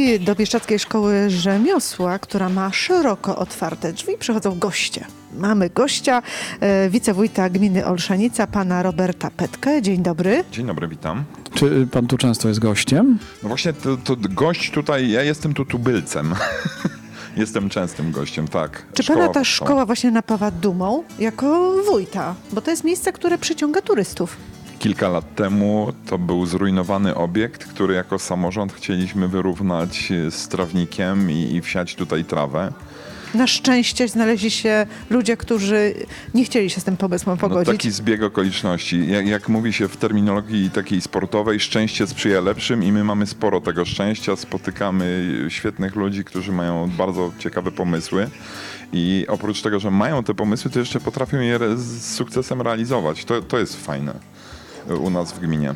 Dziś do Bieszczadzkiej Szkoły Rzemiosła, która ma szeroko otwarte drzwi, przychodzą goście. Mamy gościa, wicewójta gminy Olszanica, pana Roberta Petkę. Dzień dobry. Dzień dobry, witam. Czy pan tu często jest gościem? No właśnie, to gość tutaj, ja jestem tu tubylcem. Jestem częstym gościem, tak. Czy pana ta szkoła właśnie napawa dumą jako wójta? Bo to jest miejsce, które przyciąga turystów. Kilka lat temu to był zrujnowany obiekt, który jako samorząd chcieliśmy wyrównać z trawnikiem i wsiać tutaj trawę. Na szczęście znaleźli się ludzie, którzy nie chcieli się z tym pomysłem pogodzić. No, taki zbieg okoliczności. Jak mówi się w terminologii takiej sportowej, szczęście sprzyja lepszym i my mamy sporo tego szczęścia. Spotykamy świetnych ludzi, którzy mają bardzo ciekawe pomysły i oprócz tego, że mają te pomysły, to jeszcze potrafią je z sukcesem realizować. To jest fajne u nas w gminie.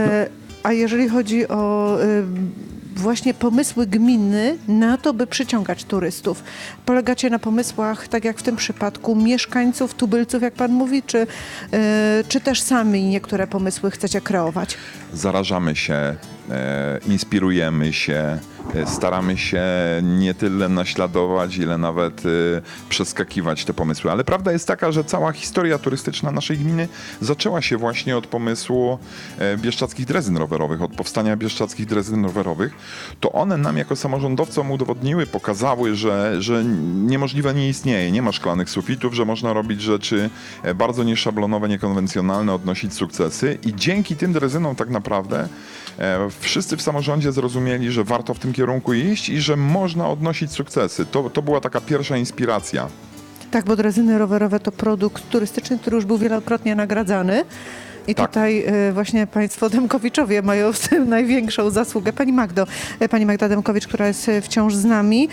A jeżeli chodzi o właśnie pomysły gminy na to, by przyciągać turystów, polegacie na pomysłach, tak jak w tym przypadku, mieszkańców, tubylców, jak pan mówi, czy też sami niektóre pomysły chcecie kreować? Zarażamy się, inspirujemy się, staramy się nie tyle naśladować, ile nawet przeskakiwać te pomysły. Ale prawda jest taka, że cała historia turystyczna naszej gminy zaczęła się właśnie od pomysłu bieszczadzkich drezyn rowerowych, od powstania bieszczadzkich drezyn rowerowych. To one nam jako samorządowcom udowodniły, pokazały, że niemożliwe nie istnieje. Nie ma szklanych sufitów, że można robić rzeczy bardzo nieszablonowe, niekonwencjonalne, odnosić sukcesy i dzięki tym drezynom tak naprawdę wszyscy w samorządzie zrozumieli, że warto w tym kierunku iść i że można odnosić sukcesy. To była taka pierwsza inspiracja. Tak, bo drezyny rowerowe to produkt turystyczny, który już był wielokrotnie nagradzany. I tak. Tutaj właśnie państwo Demkowiczowie mają w tym największą zasługę. Pani Magda Demkowicz, która jest wciąż z nami.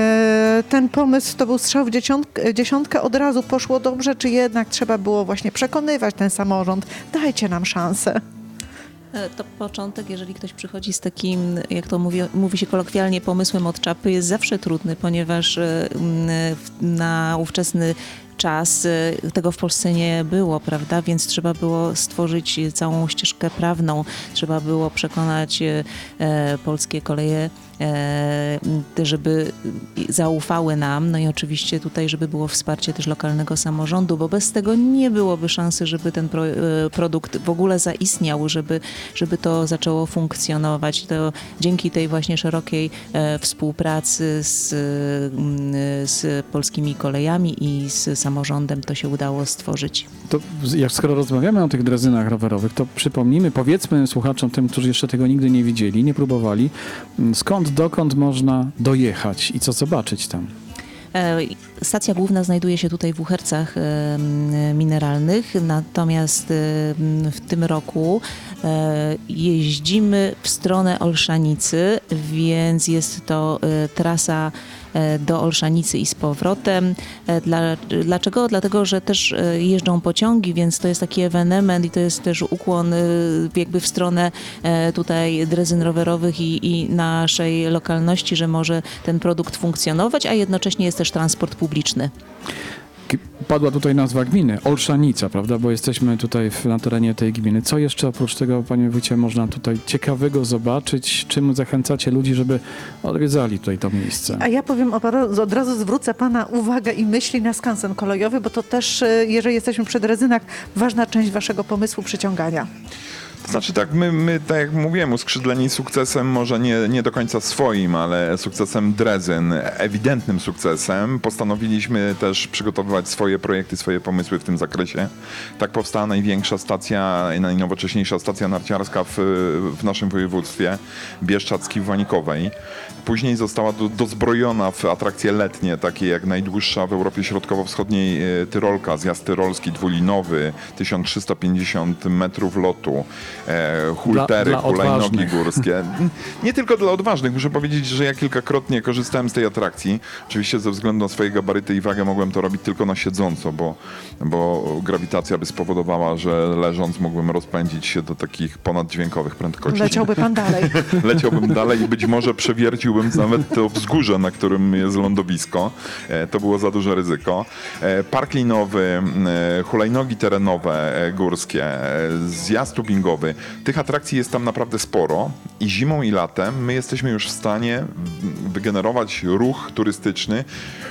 Ten pomysł to był strzał w dziesiątkę. Od razu poszło dobrze, czy jednak trzeba było właśnie przekonywać ten samorząd? Dajcie nam szansę. To początek, jeżeli ktoś przychodzi z takim, jak to mówi się kolokwialnie, pomysłem od czapy, jest zawsze trudny, ponieważ na ówczesny czas tego w Polsce nie było, prawda? Więc trzeba było stworzyć całą ścieżkę prawną, trzeba było przekonać polskie koleje, żeby zaufały nam, no i oczywiście tutaj, żeby było wsparcie też lokalnego samorządu, bo bez tego nie byłoby szansy, żeby ten produkt w ogóle zaistniał, żeby to zaczęło funkcjonować. To dzięki tej właśnie szerokiej współpracy z polskimi kolejami i z samorządem to się udało stworzyć. To skoro rozmawiamy o tych drezynach rowerowych, to przypomnijmy, powiedzmy słuchaczom, tym, którzy jeszcze tego nigdy nie widzieli, nie próbowali, dokąd można dojechać i co zobaczyć tam? Stacja główna znajduje się tutaj w Uhercach Mineralnych, natomiast w tym roku jeździmy w stronę Olszanicy, więc jest to trasa do Olszanicy i z powrotem. Dlaczego? Dlatego, że też jeżdżą pociągi, więc to jest taki ewenement i to jest też ukłon jakby w stronę tutaj drezyn rowerowych i naszej lokalności, że może ten produkt funkcjonować, a jednocześnie jest też transport publiczny. Padła tutaj nazwa gminy, Olszanica, prawda, bo jesteśmy tutaj na terenie tej gminy. Co jeszcze oprócz tego, panie wójcie, można tutaj ciekawego zobaczyć? Czym zachęcacie ludzi, żeby odwiedzali tutaj to miejsce? A ja powiem, od razu zwrócę pana uwagę i myśli na skansen kolejowy, bo to też, jeżeli jesteśmy przy drezynach, ważna część waszego pomysłu przyciągania. To znaczy tak, my tak jak mówiłem, uskrzydleni sukcesem, może nie do końca swoim, ale sukcesem drezyn, ewidentnym sukcesem, postanowiliśmy też przygotowywać swoje projekty, swoje pomysły w tym zakresie. Tak powstała największa stacja, najnowocześniejsza stacja narciarska w naszym województwie, Bieszczadzkiej-Wanikowej. Później została dozbrojona w atrakcje letnie, takie jak najdłuższa w Europie Środkowo-Wschodniej Tyrolka, zjazd tyrolski dwulinowy, 1350 metrów lotu, hultery, hulajnogi górskie. Nie tylko dla odważnych. Muszę powiedzieć, że ja kilkakrotnie korzystałem z tej atrakcji. Oczywiście ze względu na swoje gabaryty i wagę mogłem to robić tylko na siedząco, bo grawitacja by spowodowała, że leżąc mógłbym rozpędzić się do takich ponaddźwiękowych prędkości. Leciałby pan dalej. Leciałbym dalej i być może przewierciłbym nawet to wzgórze, na którym jest lądowisko. To było za duże ryzyko. Park linowy, hulajnogi terenowe górskie, zjazd tubingowy, głowy. Tych atrakcji jest tam naprawdę sporo i zimą i latem my jesteśmy już w stanie wygenerować ruch turystyczny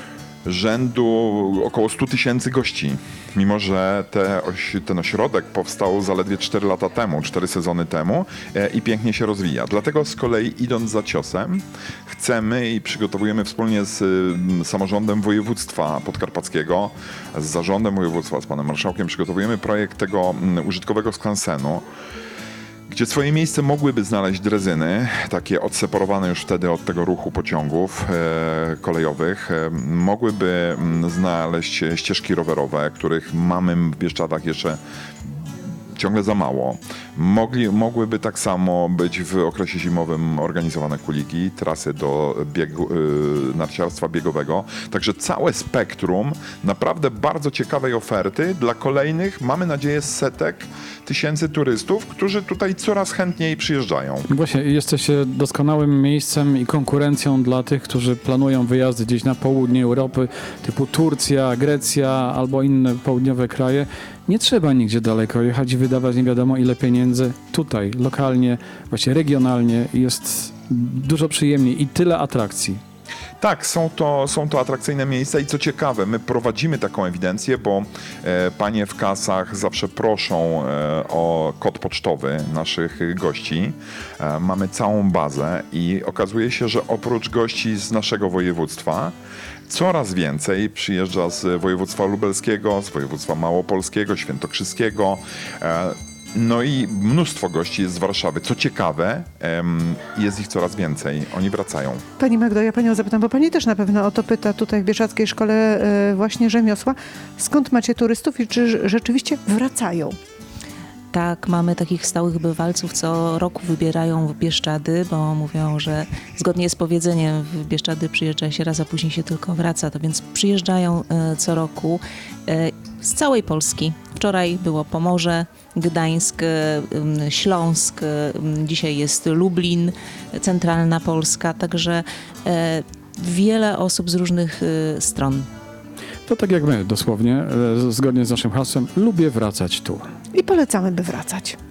rzędu około 100 000 gości. Mimo że ten ośrodek powstał zaledwie 4 lata temu, 4 sezony temu i pięknie się rozwija. Dlatego z kolei idąc za ciosem chcemy i przygotowujemy wspólnie z samorządem województwa podkarpackiego, z zarządem województwa, z panem marszałkiem przygotowujemy projekt tego użytkowego skansenu, gdzie swoje miejsce mogłyby znaleźć drezyny, takie odseparowane już wtedy od tego ruchu pociągów kolejowych. Mogłyby znaleźć ścieżki rowerowe, których mamy w Bieszczadach jeszcze ciągle za mało. Mogłyby tak samo być w okresie zimowym organizowane kuliki, trasy do narciarstwa biegowego. Także całe spektrum naprawdę bardzo ciekawej oferty dla kolejnych, mamy nadzieję, setek tysięcy turystów, którzy tutaj coraz chętniej przyjeżdżają. Właśnie, jesteście doskonałym miejscem i konkurencją dla tych, którzy planują wyjazdy gdzieś na południe Europy, typu Turcja, Grecja albo inne południowe kraje. Nie trzeba nigdzie daleko jechać i wydawać nie wiadomo ile pieniędzy. Tutaj, lokalnie, właśnie regionalnie jest dużo przyjemniej i tyle atrakcji. Tak, są to atrakcyjne miejsca i co ciekawe, my prowadzimy taką ewidencję, bo panie w kasach zawsze proszą o kod pocztowy naszych gości. Mamy całą bazę i okazuje się, że oprócz gości z naszego województwa coraz więcej przyjeżdża z województwa lubelskiego, z województwa małopolskiego, świętokrzyskiego. No i mnóstwo gości jest z Warszawy. Co ciekawe, jest ich coraz więcej. Oni wracają. Pani Magdo, ja panią zapytam, bo pani też na pewno o to pyta tutaj w Bieszczadzkiej Szkole właśnie rzemiosła. Skąd macie turystów i czy rzeczywiście wracają? Tak, mamy takich stałych bywalców, co roku wybierają w Bieszczady, bo mówią, że zgodnie z powiedzeniem w Bieszczady przyjeżdża się raz, a później się tylko wraca, to więc przyjeżdżają co roku z całej Polski. Wczoraj było Pomorze, Gdańsk, Śląsk, dzisiaj jest Lublin, centralna Polska, także wiele osób z różnych stron. To tak jak my dosłownie, zgodnie z naszym hasłem, lubię wracać tu. I polecamy, by wracać.